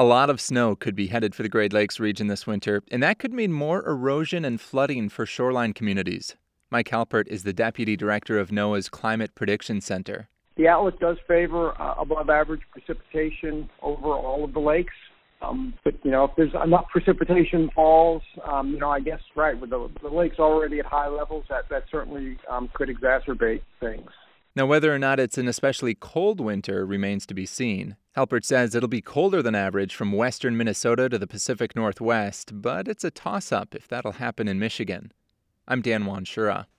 A lot of snow could be headed for the Great Lakes region this winter, and that could mean more erosion and flooding for shoreline communities. Mike Halpert is the deputy director of NOAA's Climate Prediction Center. The outlook does favor above average precipitation over all of the lakes. But if there's enough precipitation falls, I guess, right, with the lakes already at high levels, that certainly could exacerbate things. Now, whether or not it's an especially cold winter remains to be seen. Halpert says it'll be colder than average from western Minnesota to the Pacific Northwest, but it's a toss-up if that'll happen in Michigan. I'm Dan Wanshura.